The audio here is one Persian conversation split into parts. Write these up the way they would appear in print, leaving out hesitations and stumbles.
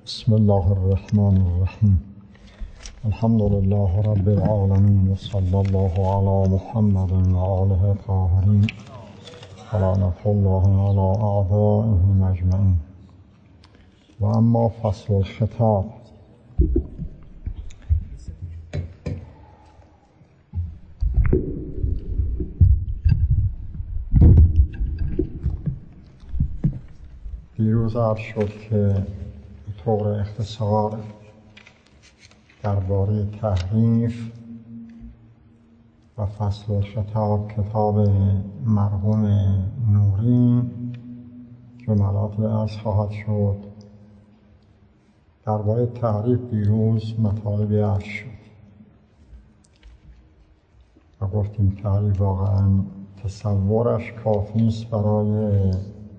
بسم الله الرحمن الرحیم. الحمد لله رب العالمین و صلی الله علی محمد و آله الطاهرین و لعنة الله علی اعدائهم اجمعین. و اما فصل الخطاب. دیروز عرض شد که به طور اختصار درباره تحریف و فصل الخطاب کتاب مرحوم نوری جملاتی عرض خواهد شد. درباره تحریف دیروز مطالبی عرض شد و گفتیم تحریف واقعا تصورش کافی نیست برای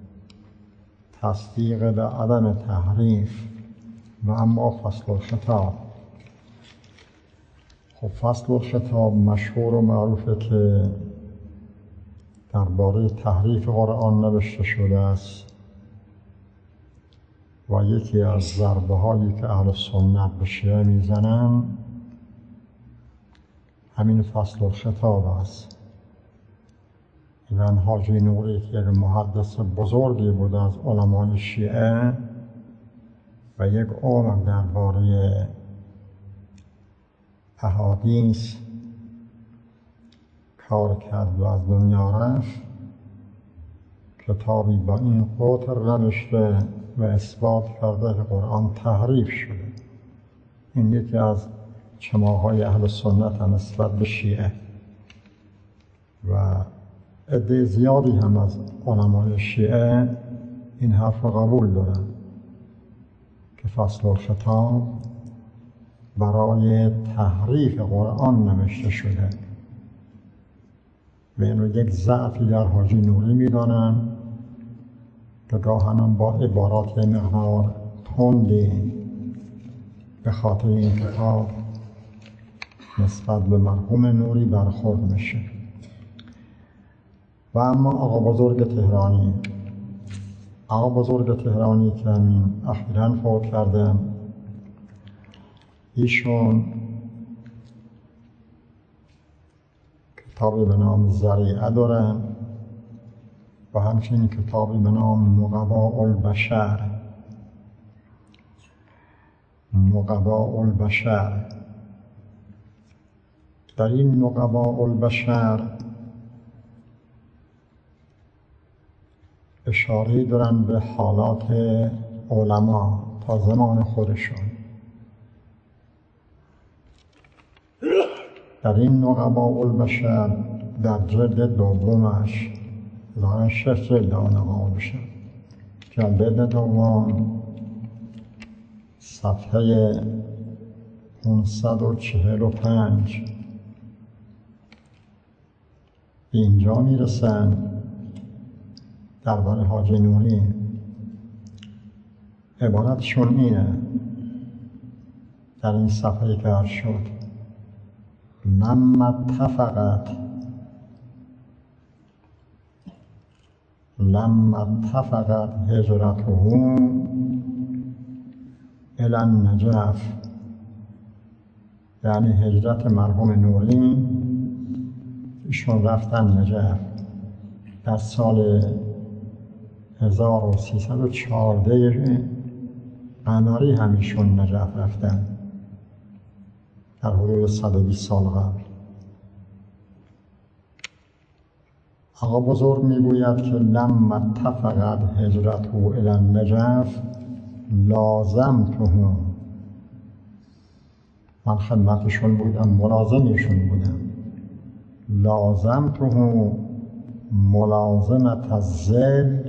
تصدیق به عدم تحریف. و اما فصل الخطاب، خب فصل الخطاب مشهور و معروفه که درباره تحریف قرآن نوشته شده است و یکی از ضربه هایی که اهل سنت به شیعه میزنن همین فصل الخطاب است. ایوان حاجی نوری که یک محدث بزرگی بود از علمای شیعه و یک عمر درباره احادیث کار کرد و از دنیا رفت، کتابی با این قطر نوشته و اثبات کرده که قرآن تحریف شده. این یکی از چماهای اهل سنت نسبت به شیعه و عده زیادی هم از علمای شیعه این حرف را قبول دارن که فصل الخطاب برای تحریف قرآن نوشته شده و این رو یک ضعفی در حاجی نوری میدانن که گاهن با عبارات مقدار تندی به خاطر این کتاب نسبت به مرحوم نوری برخورد میشه. و اما آقا بزرگ تهرانی که همین اخیراً فوت کردن، ایشون کتابی به نام ذریعه دارن و همچنین کتابی به نام نقباء البشر. در این نقباء البشر اشاره دارن به حالات علما تا زمان خودشون. در این نقباء البشر در جلد دومش ظاهراً 6 جلد نقباء البشر، جلد دوم صفحه 545 به اینجا میرسن. درباره حاجی نوری عبارتشون اینه در این صفحه که عرض شد: لما اتفقت هجرته الی النجف، یعنی هجرت مرحوم نوری، ایشون رفتن نجف در سال 1314 قمری همیشون نجف رفتن، در حدود 120 سال قبل. آقا بزرگ میگوید که لما اتفقت هجرته الی النجف لازمته، من خدمتشون بودم، ملازمشون بودم. لازمته ملازمت الظل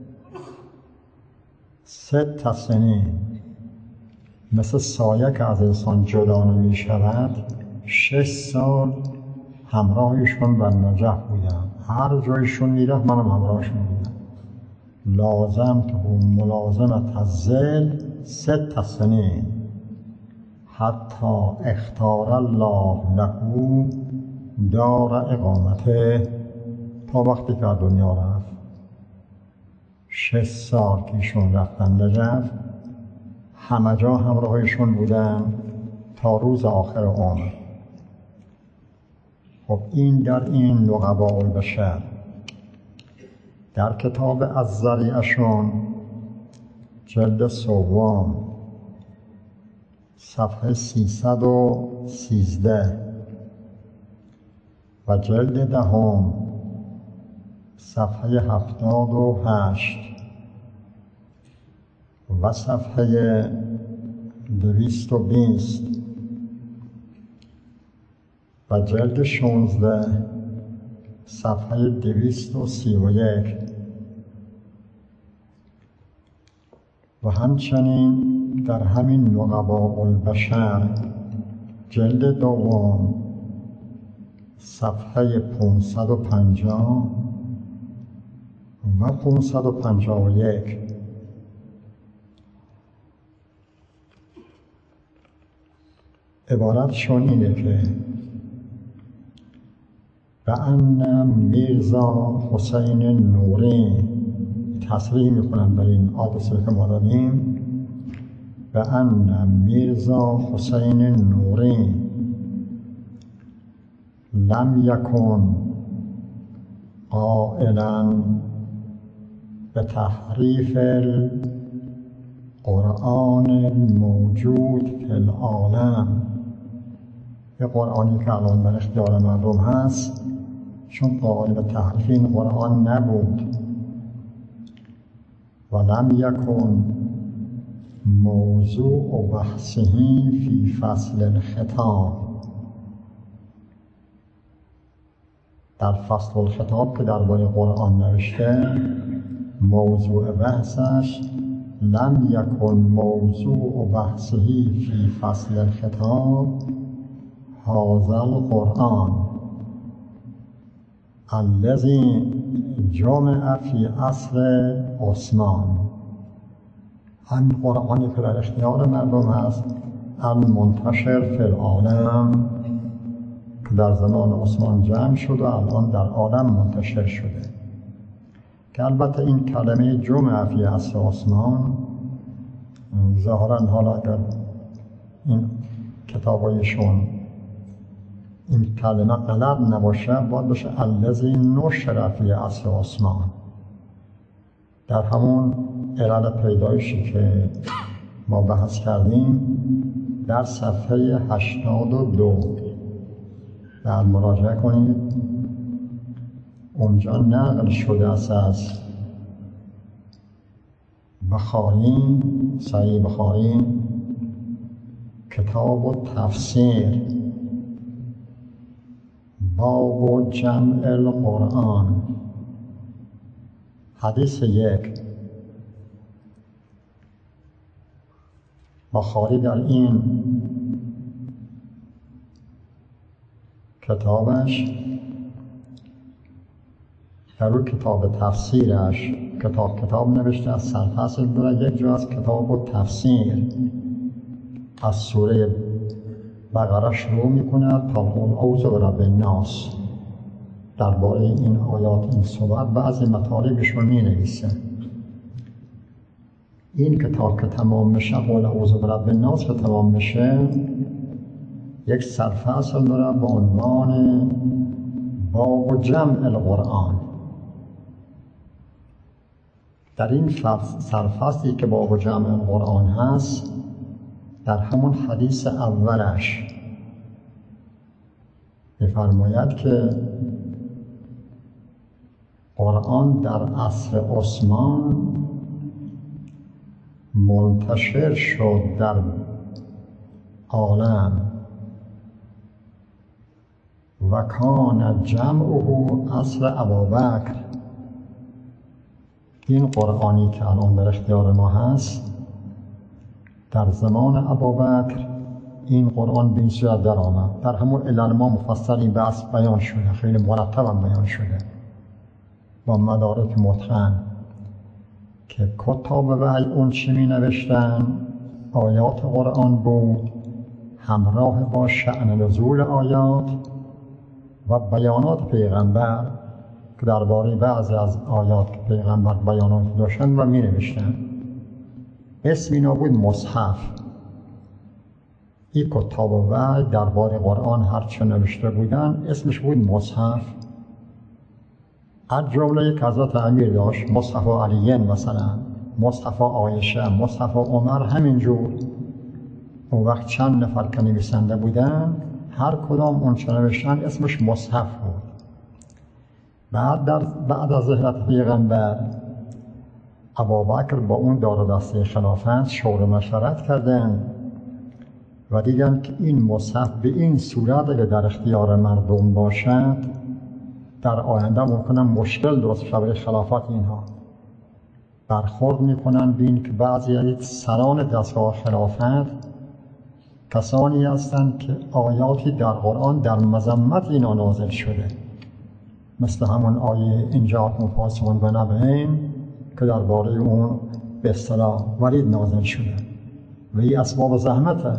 6 سنین، مثل سایه که از انسان جدا نمی شود 6 سال همراهشون بر نجف بودم. هر جایشون میرفت منم همراهشون بودم. لازمته ملازمت الظل 6 سنین حتی اختار الله له دار اقامته، تا وقتی که دنیا رفت 6 سال که ایشون رفتن نجف، همه جا همراهشون بودن تا روز آخر عمر. خب این در این نقباء البشر در کتاب الذریعه‌شون جلد سوم صفحه 313 و جلد دهم صفحه 78 و صفحه 220 و جلد 16 صفحه 231 و همچنین در همین نقباء البشر جلد دوم صفحه 550 و 551 عبارتشون اینه که به ان میرزا حسین نوری، تصریح میکنن بر این حادثه که ما داریم، به ان میرزا حسین نوری لم یکن قائلا به تحریف القرآن الموجود فی العالم. یه قرآنی که الان در اختیار مردم هست چون قائل به تحریف این قرآن نبود. و لم یکن موضوع بحثه فی فصل الخطاب، در فصل الخطاب که درباره قرآن نوشته موضوع بحثش لم یکن موضوع بحثه فی فصل الخطاب هذا القرآن الذی جمع فی عصر عثمان. همین قرآنی که در اختیار مردم هست المنتشر فی العالم که در زمان عثمان جمع شد و الان در عالم منتشر شده، که البته این کلمه جمع فی عصر عثمان ظاهراً حالا اگر این کتابایشون این کلمه غلط نباشه باید باشه الذی نشر فی عصر عثمان، در همون علل پیدایشی که ما بحث کردیم در صفحه 82 بعد مراجعه کنید. اونجا نقل شده است از بخاری، صحیح بخاری، کتاب التفسیر، باب جمع القرآن، حدیث 1. بخاری در این کتابش در روی کتاب تفسیرش کتاب نوشته از سرفصل داره. یک جا از کتاب التفسیر از سوره بقره شروع میکنه تا قل اعوذ برب الناس، درباره این آیات این صحبت بعضی مطالبشون می نویسه. این کتاب که تمام میشه، قل اعوذ برب الناس که تمام میشه، یک سرفصل داره با عنوان باب جمع القرآن. در این سرفصلی که باب جمع القرآن هست، در همون حدیث اولش می‌فرماید که قرآن در عصر عثمان منتشر شد در عالم و کان جمعه عصر ابوبکر. این قرآنی که الان در اختیار ما هست در زمان ابوبکر این قرآن به این صورت در آمد. در همون علل ما مفصل این بحث بیان شده، خیلی مرتب هم بیان شده با مدارک متقن که کتاب وحی اون چی می نوشتن آیات قرآن بود همراه با شأن نزول آیات و بیانات پیغمبر که درباره بعضی از آیات که پیغمبر بیانات داشتن و می نوشتن. اسم اینا بود مصحف. این کتاب و وحی درباره قرآن هر چه نوشته بودن اسمش بود مصحف. از جمله یک حضرت امیر داشت، مصحف علیین مثلا، مصحف عایشه، مصحف عمر، همینجور. اون وقت چند نفر که نویسنده بودن هر کدام اون چه نوشتن اسمش مصحف بود. بعد از ظهورت پیغمبر ابوبکر با اون دار و دسته خلافت شور و مشورت کردن و دیدن که این مصحف به این صورت اگه در اختیار مردم باشد در آینده ممکنه مشکل درست شه برای خلافت اینها. برخورد میکنن بین که بعضی از سران دستگاه خلافت کسانی هستند که آیاتی در قرآن در مذمت اینا نازل شده، مثل همون آیه این جاءکم فاسق بنبأ که درباره اون به اصطلاح وعید نازل شده و این اسباب زحمته.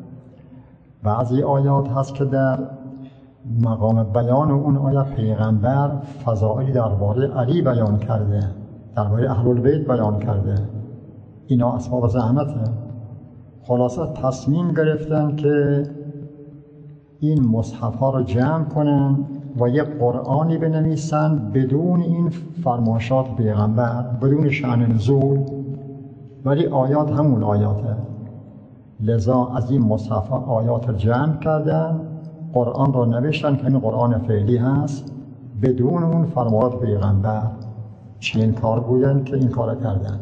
بعضی آیات هست که در مقام بیان اون آیه پیغمبر فضائلی درباره علی بیان کرده، درباره اهل البیت بیان کرده، اینا اسباب زحمته. خلاصه تصمیم گرفتن که این مصحف ها رو جمع کنن و یک قرآنی بنویسن بدون این فرمایشات پیغمبر، بدون شأن نزول، ولی آیات همون آیاته. لذا از این مصحف ها آیات رو جمع کردن، قرآن رو نوشتن که این قرآن فعلی هست بدون اون فرمایشات پیغمبر. چین کار بودن که این کار کردن.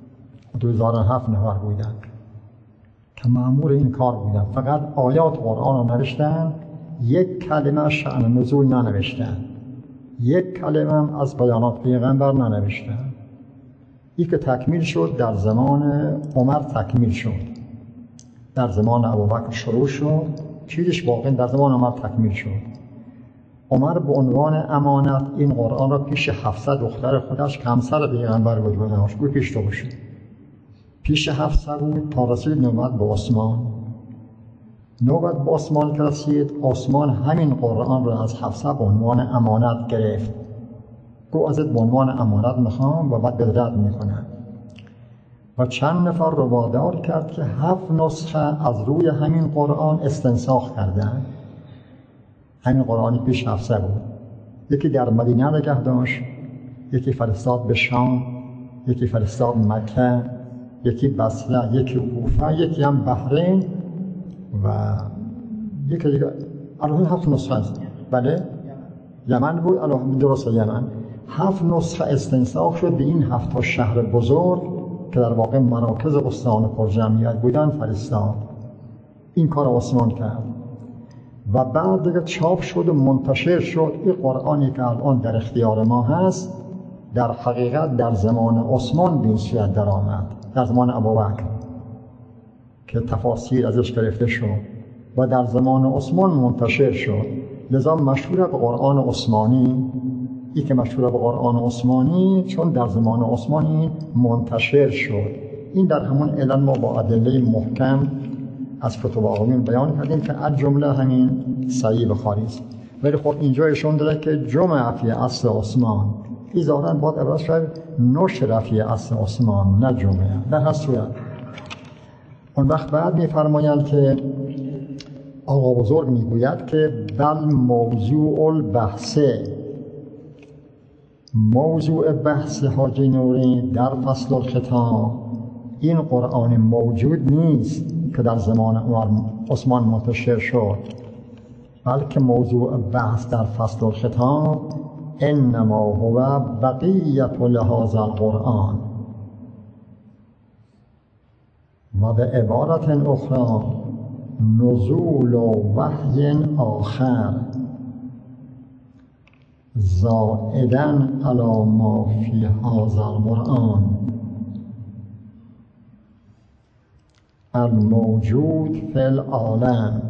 2007 نفر بودن که مأمور این کار بودن، فقط آیات قرآن رو نوشتن، یک کلمه شأن نزول ننوشتن، یک کلمه هم از بیانات پیغمبر ننوشتن. این که تکمیل شد در زمان عمر، تکمیل شد در زمان ابوبکر شروع شد، چیزش واقعا در زمان عمر تکمیل شد. عمر به عنوان امانت این قرآن را پیش 700 دختر خودش که همسر پیغمبر بود گذاشت، بود پیش تو بشه. پیش 700 بود تا رسید نوبت به عثمان. نوبت به عثمان که رسید، عثمان همین قرآن را از 700 به عنوان امانت گرفت. گفت ازت به عنوان امانت میخوام و بعد به رد میکنم. و چند نفر رو وادار کرد که 7 نسخه از روی همین قرآن استنساخ کردن. همین قرآنی پیش 700 بود. یکی در مدینه نگه داشت، یکی فرستاد به شام، یکی فرستاد مکه، یکی بصره، یکی کوفه، یکی هم بحرین و یکی دیگه. الان 7 نسخه است. بله؟ یمن بود، الان درست یمن. 7 نسخه استنساخ شد به این 7 شهر بزرگ که در واقع مراکز استان پرجمعیت بودن فرستاد. این کار عثمان کرد و بعد دیگه چاپ شد و منتشر شد. این قرآنی که الان در اختیار ما هست در حقیقت در زمان عثمان به این صورت در آمد، در زمان ابوبکر که تفاسیر ازش گرفته شد و در زمان عثمان منتشر شد. لذا مشهور به قرآن عثمانی. این که مشهور به قرآن عثمانی چون در زمان عثمانی منتشر شد. این در همون علم ما با ادله محکم از کتب آقایون بیان کردیم که از جمله همین صحیح بخاری است. ولی خب اینجا ایشون داره که جمع فی اصل عثمان، این ظاهراً باید عبارت شد نشر فی اصل عثمان، نه جمعه، در هر صورت. اون وقت بعد می‌فرمایند که آقا بزرگ میگوید که بل موضوع البحث، موضوع بحث حاجی نوری در فصل الختام این قرآن موجود نیست که در زمان عثمان منتشر شد، بلکه موضوع بحث در فصل الختام انما هو بقیت لهذا القرآن و به عبارت اخرى نزول وحی آخر زائدا علی ما فی هذا القرآن الموجود فی العالم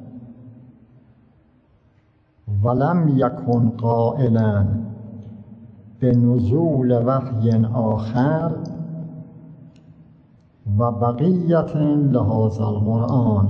ولم یکن قائلا به نزول وحی آخر و بقیت لهذا القرآن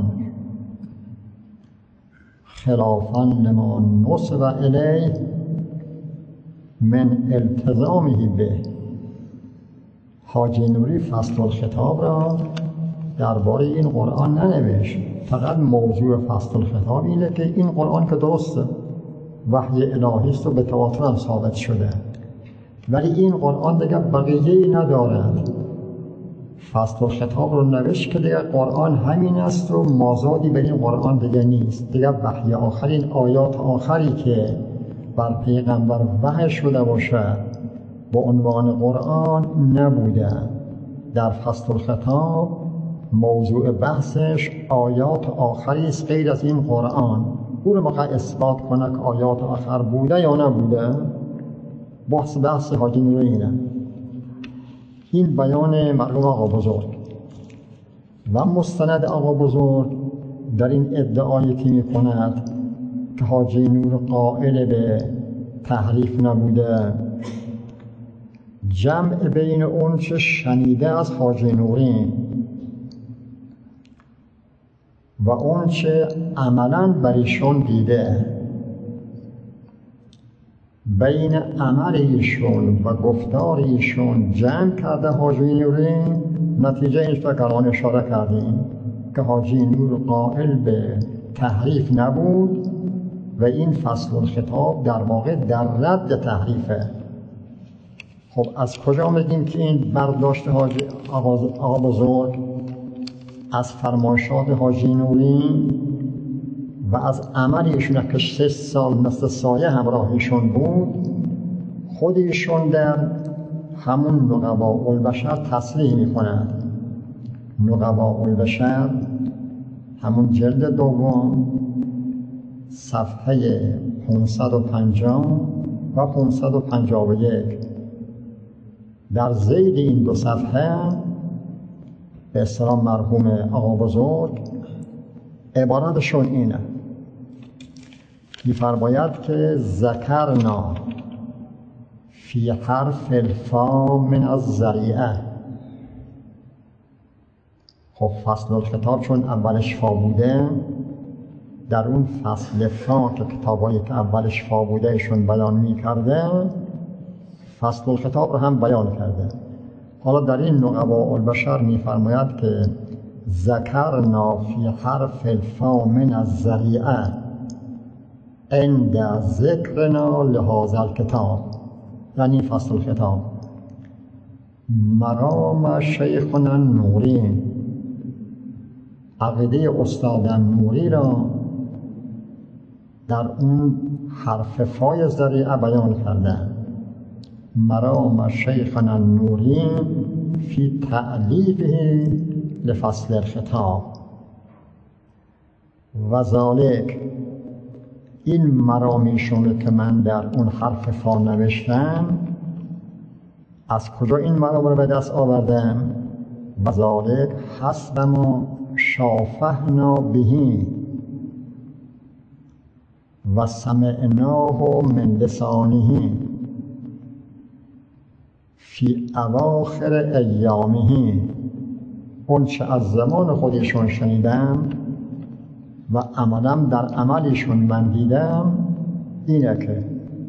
خلافا لما نسب الیه من التزامه به. حاجی نوری فصل الخطاب را درباره این قرآن ننوشت. فقط موضوع فصل الخطاب اینه که این قرآن که درسته وحی الهی است و به تواتر هم ثابت شده، ولی این قرآن دیگه بقیه‌ای ندارد. فصل الخطاب رو نوشت که دیگه قرآن همین است و مازادی به این قرآن دیگه نیست. دیگه وحی آخرین آیات آخری که بر پیغمبر وحی شده باشد با عنوان قرآن نبوده. در فصل الخطاب موضوع بحثش آیات آخری است غیر از این قرآن. او رو میخواد اثبات کنه که آیات آخر بوده یا نبوده. بحث حاجی نوری اینه. این بیان مرحوم آقا بزرگ و مستند آقا بزرگ در این ادعایی که میکند که حاجی نور قائل به تحریف نبوده، جمع بین اون چه شنیده از حاجی نوری و اون چه عملاً بر ایشون دیده، بین عمل ایشون و گفتار ایشون جمع کرده حاجی نوری. نتیجه اینش که الان اشاره کردیم که حاجی نور قائل به تحریف نبود و این فصل الخطاب در واقع در رد تحریفه. خب از کجا میگیم که این برداشت آقا بزرگ از فرمایشات حاجی نوری و از عمل ایشون که 6 سال مثل سایه همراهیشون بود، خود ایشون در همون نقباء البشر تصریح میکنند. نقباء البشر همون جلد دوم صفحه 550 و 551 در ذیل این دو صفحه به اصطلاح مرحوم آقا بزرگ عبارتشون اینه، می‌فرماید که ذکرنا فی حرف الفا من الذریعه. خب فصل الخطاب چون اولش فا بوده، در اون فصل فا که کتابایی که اولش فا بوده ایشون بیان می‌کرده، فصل الخطاب رو هم بیان کرده. حالا در این نقباء البشر می‌فرماید که ذکرنا فی حرف الفا من الذریعه عند ذکرنا لهذا الکتاب، یعنی فصل الخطاب مرام شیخنا نوری، عقیده استاد نوری را در اون حرف فای ذریعه بیان کردن. مرام شیخنا نوری فی تعلیفه لفصل الخطاب و ذالک، این مرامیشونه که من در اون حرف فا نوشتم، از کجا این مرام رو به دست آوردم؟ و ذالک حسب ما شافهنا بهی و سمعناه من لسانه فی اواخر ایامه، اون چه از زمان خودشون شنیدم و عملم در عملشون من دیدم اینه که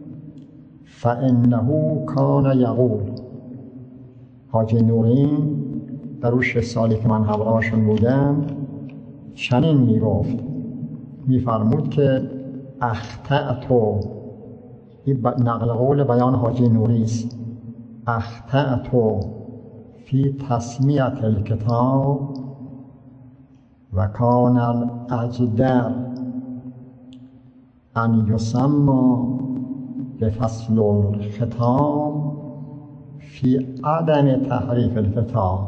فانه کان یقول، حاجی نوری در اون 6 سالی که من همراهشون بودم چنین میگفت، میفرمود که اخطأتو، این نقل قول بیان حاجی نوری است، اخطأتو فی تسمیت الکتاب و کان الاجدر ان یسمى بفصل الخطاب فی عدم تحریف الکتاب.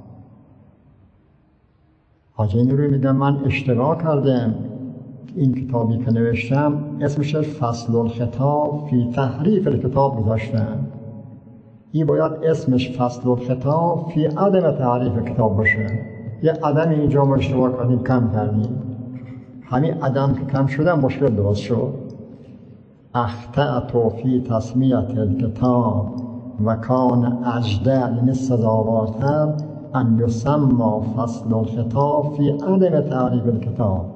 حاجی نوری میگه من اشتباه کردم، این کتابی که نوشتم اسمش فصل الخطاب فی تحریف الکتاب گذاشتم، این باید اسمش فصل الخطاب فی عدم تحریف کتاب باشه. یه عدم اینجا ما اشتباه کردیم، کم کردیم، همین عدم که کم شده مشکل درست شد. اخطأت فی تسمیت الکتاب و کان اجدر، یعنی سزاوارتر، ان یسمى فصل الخطاب فی عدم تحریف الکتاب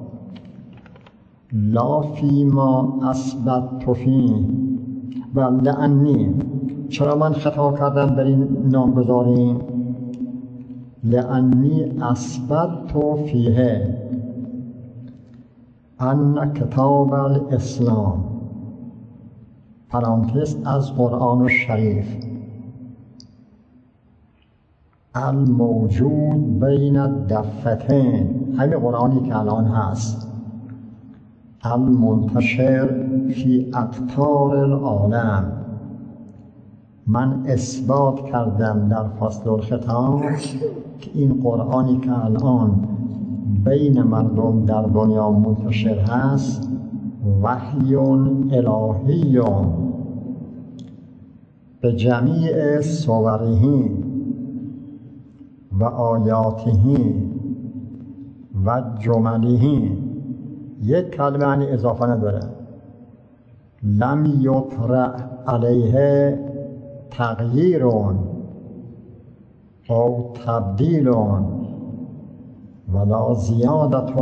لا فیما اثبت فیه و لعنی. چرا من خطا کردم در این نامگذاری؟ لأنی اثبتت فیه ان کتاب الاسلام پرانتز از قرآن شریف الموجود بین الدفتین، همین قرآنی که الان هست، المنتشر فی اقطار العالم، من اثبات کردم در فصل الختام که این قرآنی که الان بین مردم در دنیا منتشر هست وحی الهی به جمیع صوره و آیاته و جمله، یک کلمه اضافه نداره، لم یطرأ علیه تغییر او تبدیل ولا زیادت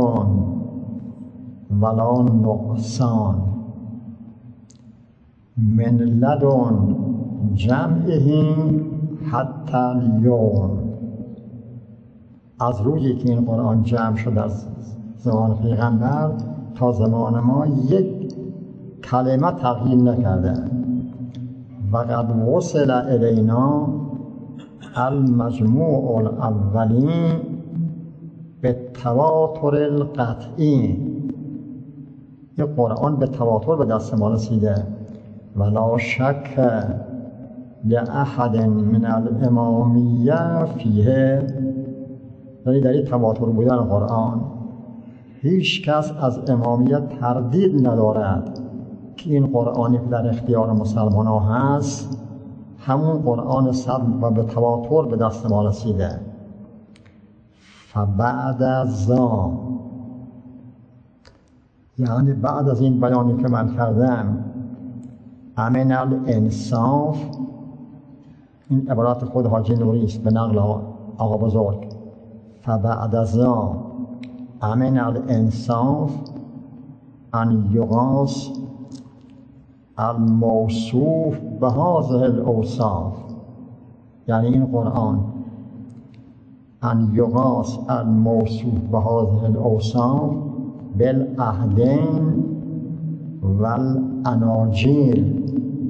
ولا نقصان من لدن جمعه حتی اليوم، از روزی که این قرآن جمع شد از زمان پیغمبر تا زمان ما یک کلمه تغییر نکرده. و قد وصل الینا المجموع الاولی به تواتر القطعی، این قرآن به تواتر به دست ما رسیده. ولا شک لأحد من الامامیه فیه، یعنی در این تواتر بودن قرآن هیچ کس از امامیت تردید ندارد که این قرآنی که در اختیار مسلمان ها هست همون قرآن صد و به تواتر به دست ما رسیده. فبعد از یعنی بعد از این بیانی که من کردم، امن الانصاف، این عبارت خود حاجی نوری است به نقل آقا بزرگ، فبعد از امن الانصاف ان یغاث الموصوف به هذه الاوصاف، یعنی این قرآن ان یغاث الموصوف به هذه الاوصاف بالاهدین والاناجیل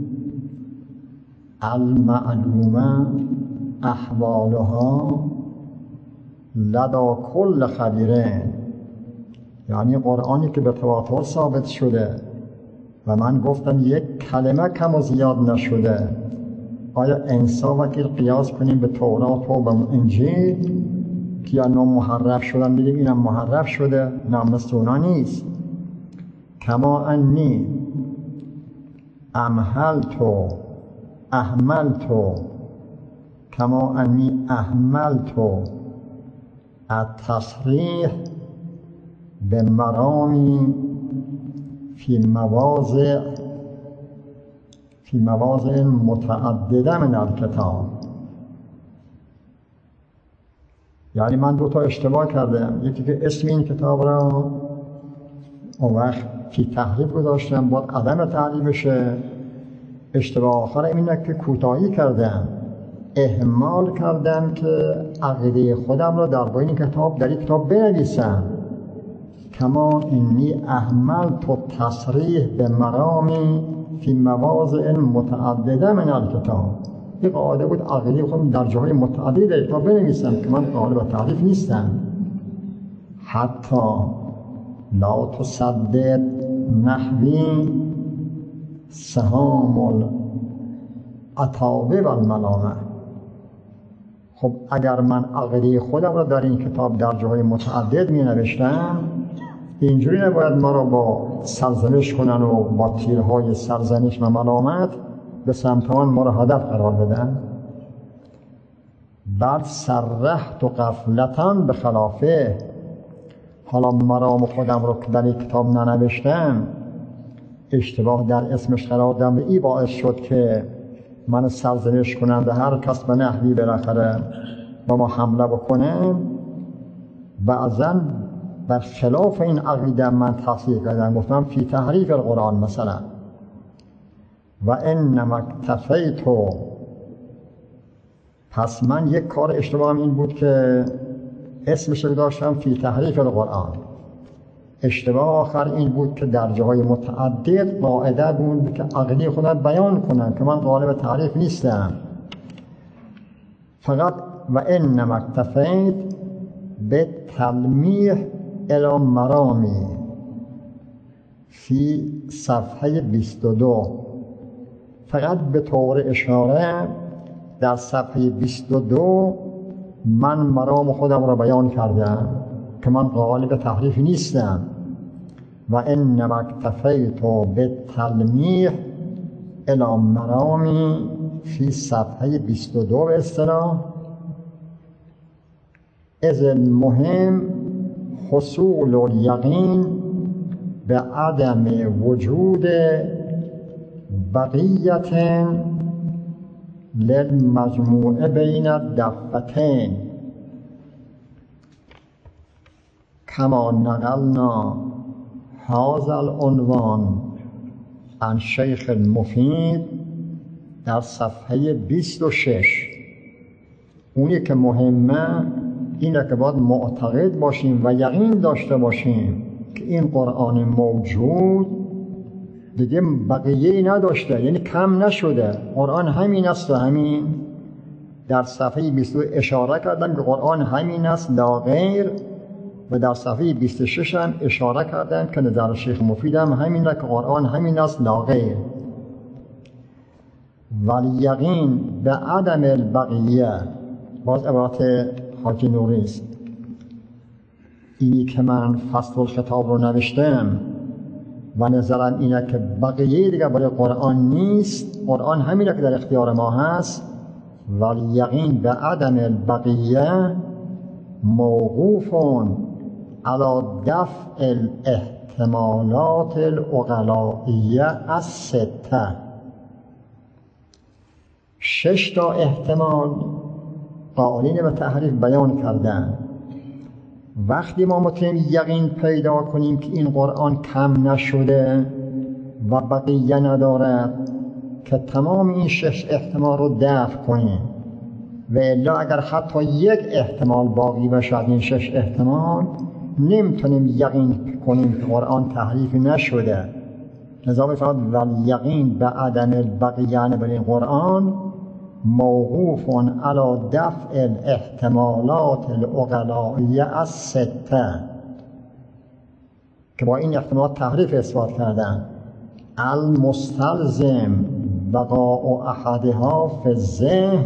المعلومه احوالها لدى کل خبیرین، یعنی قرآنی که به تواتر ثابت شده و من گفتم یک کلمه کم و زیاد نشده. آیا انصاف اگر قیاس کنیم به تورات و به انجیل که یا محرف شدن بگیم اینم محرف شده؟ نه، مثل اونا نیست. کما انی اهملت التصریح به مرامی فی مواضع متعدده من الکتاب، یعنی من دو تا اشتباه کردم، یکی که اسم این کتاب را اون وقت فی تحریف گذاشتم باید عدم تحریف بشه. اشتباه آخر اینه که کوتاهی کردم، اهمال کردم که عقیده خودم را درباره این کتاب در این کتاب بنویسم. کما انی اهملت التصریح به مرامی فی مواضع متعدده من الکتاب، یک قاعده بود عقیده خودم در جاهای متعدد در کتاب بنویسم که من قائل به تحریف نیستم. حتی لا تصدد نحوی سهام العتاوه و الملامه. خب اگر من عقیده خودم را در این کتاب در جاهای متعدد می نوشتم، اینجوری نباید ما را با سرزنش کنن و با تیرهای سرزنش و ملامت به سمت آن ما را هدف قرار بدن. بعد صرحت و غفلتاً به خلافه، حالا مرام خودم رو که در این کتاب ننوشتم، اشتباه در اسمش قرار دادم و این باعث شد که من سرزنش کنند و هر کس به نحوی بالاخره با ما حمله بکنه. بعضاً بر خلاف این عقیده من تصحیح کردم، گفتم فی تحریف القرآن مثلا، و انما اکتفیت پس من یک کار اشتباهم این بود که اسمش رو داشتم فی تحریف القرآن. اشتباه آخر این بود که در جاهای متعدد قاعده بود که عقلی خودم بیان کنم که من قالب تعریف نیستم. فقط و انما اکتفیت به تلمیح الی مرامی فی صفحه 22، فقط به طور اشاره در صفحه 22 من مرام خودم را بیان کردم که من قالب تحریف نیستم. و انما اکتفیت به تلمیح الی مرامی فی صفحه 22 به اصطلاح. از المهم حصول الیقین به عدم وجود بقیت للمجموع بین الدفتین کما نقلنا هذا العنوان عن شیخ المفید در صفحه 26. اونی که مهمه اینه که باید معتقد باشیم و یقین داشته باشیم که این قرآن موجود دیگه بقیه نداشته، یعنی کم نشده، قرآن همین است و همین. در صفحه 22 اشاره کردم که قرآن همین است لا غیر، و در صفحه 26 هم اشاره کردم که در شیخ مفید هم همینه که قرآن همین است لا غیر. والیقین به عدم البقیه، باز عبارت حاجی نوری است. اینی که من فصل الخطاب رو نوشتم و نظرم اینه که بقیه دیگه برای قرآن نیست، قرآن همینه که در اختیار ما هست. والیقین به عدم البقیه موقوف علی دفع الاحتمالات العقلائیه السته. 6 تا احتمال قائلین به تحریف بیان کردن. وقتی ما میتونیم یقین پیدا کنیم که این قرآن کم نشده و بقیه ندارد که تمام این 6 احتمال رو دفع کنیم، و الا اگر حتی یک احتمال باقی بشه این 6 احتمال نمیتونیم یقین کنیم که قرآن تحریف نشده. لذا میفرماد والیقین به عدم البقیه بر این قرآن موقوف علی دفع الاحتمالات العقلائیه السته، که با این احتمالات تحریف اثبات کردن. المستلزم بقاء احدها فی الذهن،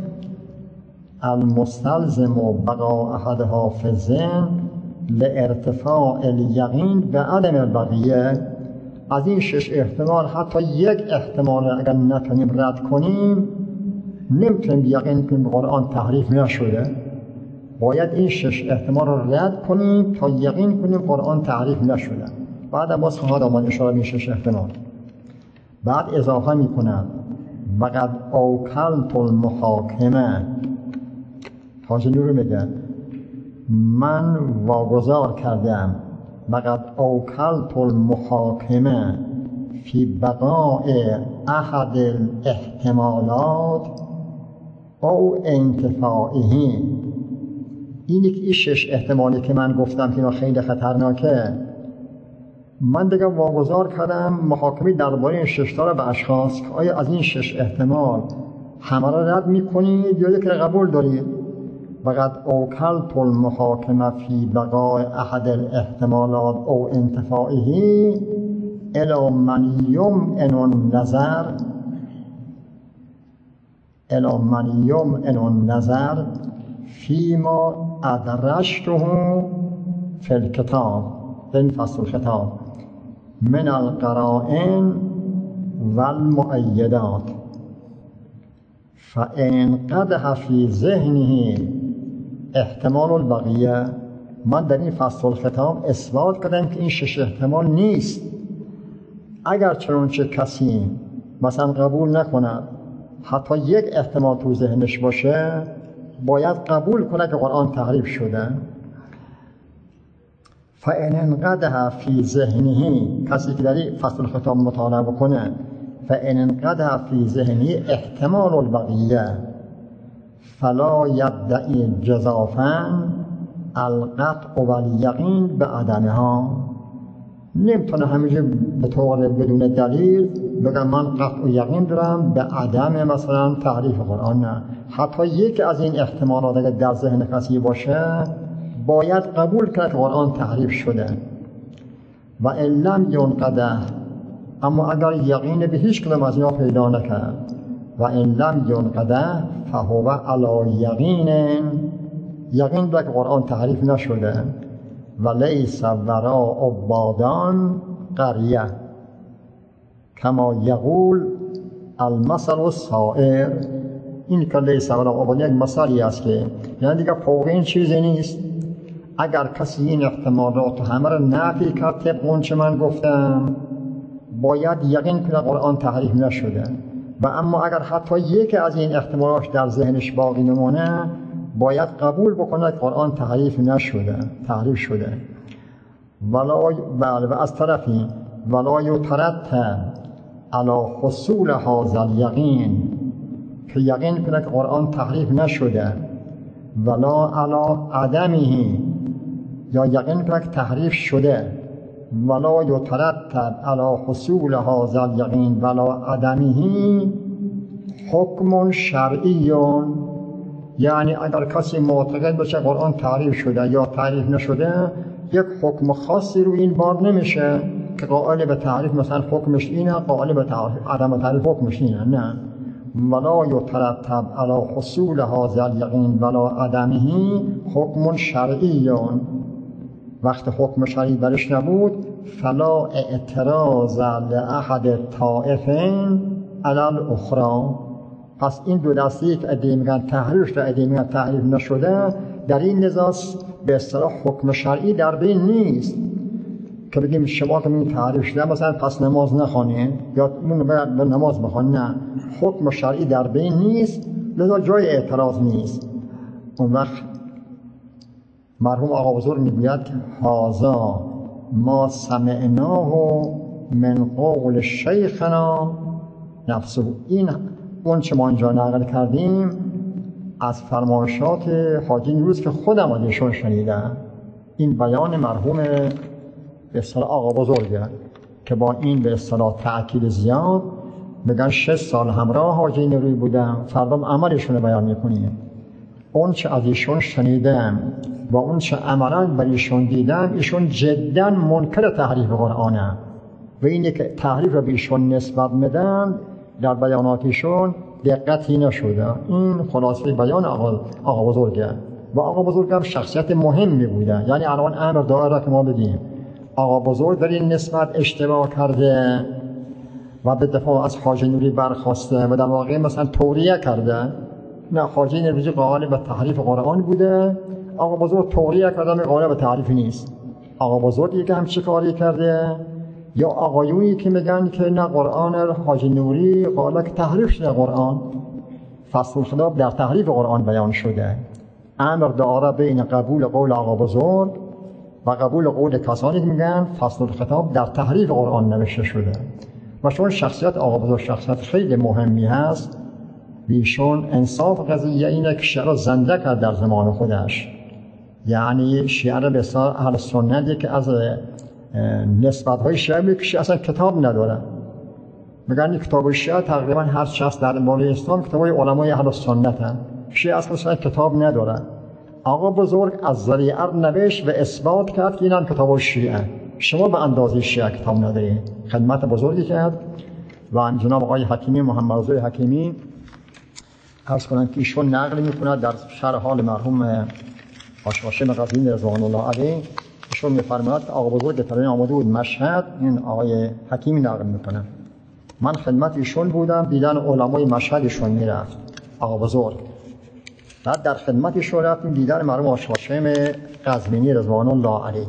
المستلزم بقاء احدها فی الذهن لارتفاع الیقین به عدم البقیه. از این 6 احتمال حتی یک احتمال اگر نتونیم رد کنیم نمیتونیم یقین کنیم قرآن تحریف نشده. باید این 6 احتمال رو رد کنیم تا یقین کنیم قرآن تحریف نشده. بعد باز خواهد آمد اشاره به 6 احتمال. بعد اضافه میکنم وقد اوکلت المحاکمه، حاجی نور میگه من واگذار کردم وقد اوکلت المحاکمه فی بقاء احد الاحتمالات او انتفاعه. اینی که این 6 احتمالی که من گفتم که اینا خیلی خطرناکه، من دیگه واگذار کردم محاکمه درباره این 6 تا رو به اشخاص که آیا از این 6 احتمال همه را رد میکنید یا یک را قبول دارید. وقد اوکلت المحاکمه فی بقاء احد الاحتمالات او انتفاعه الی من یمن النظر فیما ادرجته فی الکتاب، این فصل الخطاب، من القرائن والمؤیدات، فان قدح فی ذهنه احتمال البقیه. من در این فصل الخطاب اثبات کردم که این 6 احتمال نیست. اگر چنانچه کسی مثلا قبول نکند حتی یک احتمال تو ذهنش باشه، باید قبول کنه که قرآن تحریف شده. فان انقدح فی ذهنه، کسی که در این فصل الخطاب مطالعه بکنه، فان انقدح فی ذهنه احتمال البقیه فلا یدعی جزافا القطع و الیقین به عدمها. نمیتونه همیشه به طور بدون دلیل بگم من قطع و یقین دارم به عدم مثلا تحریف قرآن. نه، حتی یک از این احتمالات اگر در ذهن کسی باشه باید قبول کرد که قرآن تحریف شده. و ان لم ینقده، اما اگر یقین به هیچ کدام از اینا پیدا نکرد، و ان لم ینقده فهو علی یقین به که قرآن تحریف نشده. و لیس وراء عبادان قریه کما یقول المثل السائر. این که لیس وراء عبادان یک مثالی است که یعنی دیگه فوق این چیزی نیست. اگر کسی این احتمالات همه رو نفی کرد طبق اون چه من گفتم، باید یقین کنه قرآن تحریف نشده. و اما اگر حتی یک از این احتمالات در ذهنش باقی نمونه، باید قبول بکنه که قرآن تحریف نشده، تحریف شده. و از طرفی ولا یترتب علی حصول هذا الیقین، که یقین کنه که قرآن تحریف نشده، ولا علی عدمه، یا یقین کنه که تحریف شده، ولا یترتب علی حصول هذا الیقین ولا عدمه حکم شرعی. یعنی اگر کسی معتقد باشه قرآن تعریف شده یا تعریف نشده، یک حکم خاصی رو این باب نمیشه که قائل به تعریف مثلا حکمش اینه، قائل به عدم تعریف حکمش اینه. نه، ولا یترتب علی حصول هذا الیقین ولا عدمه حکم شرعی. وقت حکم شرعی برش نبود، فلا اعتراض لاحد الطائفین علی الاخری. پس این دو دستی که ادعی میگن تحریف شده، ادعی میگن تحریف نشده، در این نزاع به اصطلاح حکم شرعی در بین نیست که بگیم شما که میگین تحریف شده مثلا پس نماز نخوانید یا به نماز بخوانید. نه، حکم شرعی در بین نیست، لذا جای اعتراض نیست. اون وقت مرحوم آقا بزرگ میگوید که هذا ما سمعناه من قول شیخنا نفسه. این اون چه ما اینجا نقل کردیم از فرمایشات حاجی نیروز که خودم از ایشون شنیدم. این بیان مرحوم به اصطلاح آقا بزرگه که با این به اصطلاح تأکید زیاد بگن 6 سال همراه حاجی نیروی بودم، فردام عملشون رو بیان میکنیم. اون چه از ایشون شنیدم و اون چه عملاً بر ایشون دیدم، ایشون جداً منکر تحریف قرآنه و اینه که تحریف رو به ایشون نسبت میدن در بیاناتشون دقتی نشده. این خلاصه بیان آقا بزرگه و آقا بزرگ هم شخصیت مهمی بوده. یعنی الان امر داره که ما بگیم آقا بزرگ در این نسبت اشتباه کرده و به دفاع از حاجی نوری برخواسته و در واقع مثلا توریه کرده. نه، حاجی نوری قائل به تحریف قرآن بوده، آقا بزرگ توریه کرده قائل به تحریف نیست. آقا بزرگی که هم چه کاری کرده؟ یا آقایونی که میگن که نه قرآن حاجی نوری قائل که تحریف شده قرآن، فصل الخطاب در تحریف قرآن بیان شده. امر داره بین قبول قول آقا بزرگ و قبول قول کسانی که میگن فصل الخطاب در تحریف قرآن نوشته شده. و چون شخصیت آقا بزرگ شخصیت خیلی مهمی هست، بیشون انصاف قضیه اینه که شیعه را زنده کرد در زمان خودش. یعنی شیعه را به اصطلاح اهل سنتی که از نسبت های شیعه میگه اصلا کتاب نداره. میگن کتاب شیعه تقریبا هر شخص در مورد اسلام کتابای علمای اهل سنت هم. شیعه اصلا کتاب نداره. آقا بزرگ از ذریعه نوشت و اثبات کرد که این هم کتاب شیعه. شما به اندازه شیعه کتاب ندارید. خدمت بزرگی کرد. و جناب آقای حکیمی محمد رضا حکیمی عرض کنند که ایشون نقل میکنه در شرح حال مرحوم هاشم قزوینی رضوان الله علیه. ایشون میفرماید آقا بزرگ ترین آمده بود مشهد. این آقای حکیمی نقل میکنه. من خدمت ایشون بودم، دیدن علمای مشهد ایشون میرفت آقا بزرگ. بعد در خدمت ایشون رفتیم دیدن مرحوم هاشم قزوینی رضوان الله علیه.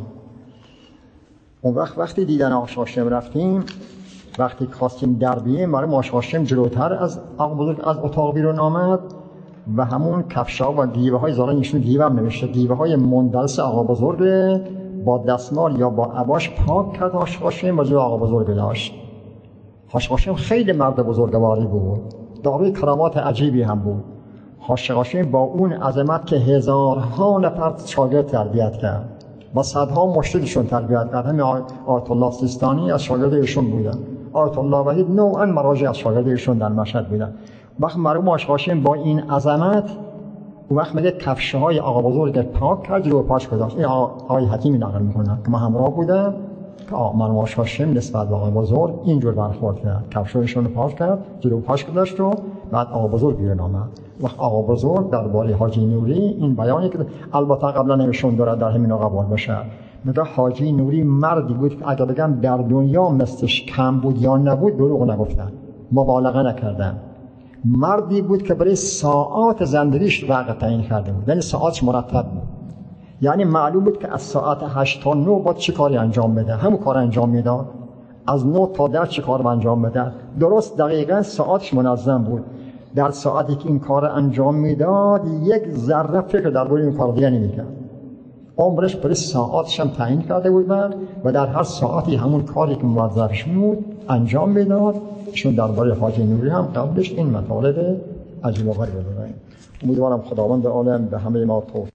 اون وقتی دیدن آقا هاشم رفتیم، وقتی خواستیم در بیاییم، مرحوم هاشم جلوتر از آقا بزرگ از اتاق بیرون آمد و همون کفشا و گیوه های زارن ایشون گیوه هم نوشته، گیوه های مندرس آقا بزرگ با دستمال یا با عباش پاک کرد هاشم و جلو آقا بزرگ داشت. هاشم خیلی مرد بزرگواری بود، دارای کرامات عجیبی هم بود. حاج قاسم با اون عظمت که هزارها نفر شاگرد تربیت کرد و صدها مرشدشون تربیت کرد، همین آیت الله سیستانی از شاگرد ایشون بودن، آیت الله وحید نوعا مراجع از شاگرد ایشون در مشهد بودن. وقت مرحوم حاج قاسم با این عظمت اون وقت میگه کفش‌های آقا بزرگ پاک کرد رو پاش گذاشت. این آقای حکیمی نقل میکنن که ما همراه بودم که مرحوم حاج قاسم نسبت به آقا بزرگ اینجور برخورد کرد، کفش‌هایشون رو پاک کرد، جلو پاش گذاشت و بعد آقا بزرگ بیرون آمد. وقت آقا بزرگ درباره حاجی نوری این بیانی که البته قبلا نمیشون داره در همین قبول بشه، میگه حاجی نوری مردی بود که اگر بگم در دنیا مثلش کم بود یا نبود دروغ نگفتن، مبالغه نکردن. مردی بود که برای ساعات زندگیش وقت تعیین کرده بود، یعنی ساعتش مرتب بود، یعنی معلوم بود که از ساعت 8 تا 9 باید چه کاری انجام بده، همون کار انجام میداد، از 9 تا 10 چه کار انجام بده، درست دقیقاً ساعتش منظم بود. در ساعتی که این کار انجام میداد یک ذره فکر درباره این کار دیگه نمیکرد. عمرش برای ساعتش هم تعیین کرده بود و در هر ساعتی همون کاری که موظفش بود انجام میداد. چون درباره حاجی نوری هم قبلش این مطالب عجیب و غریب بود. امیدوارم خداوند عالم به همه ما توفیق